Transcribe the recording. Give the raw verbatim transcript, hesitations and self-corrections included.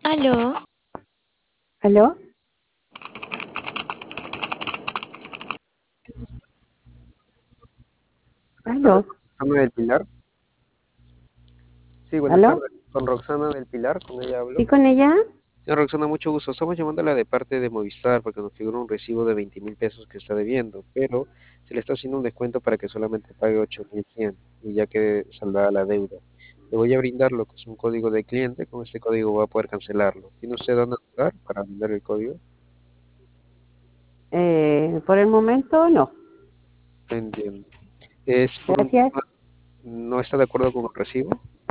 Aló, ¿Aló? Tardes, ¿Aló? Roxana del Pilar. Sí, buenas ¿Aló? tardes. Con Roxana del Pilar, con ella hablo. ¿Sí con ella? Señora Roxana, mucho gusto. Estamos llamándola de parte de Movistar porque nos figura un recibo de veinte mil pesos que está debiendo, pero se le está haciendo un descuento para que solamente pague ocho mil cien y ya que saldrá la deuda. Le voy a brindar lo que es un código de cliente. Con este código va a poder cancelarlo. ¿Tiene usted dónde anotar para brindar el código? Eh, por el momento no. Entiendo. Es por un Gracias. tema, no está de acuerdo con el recibo.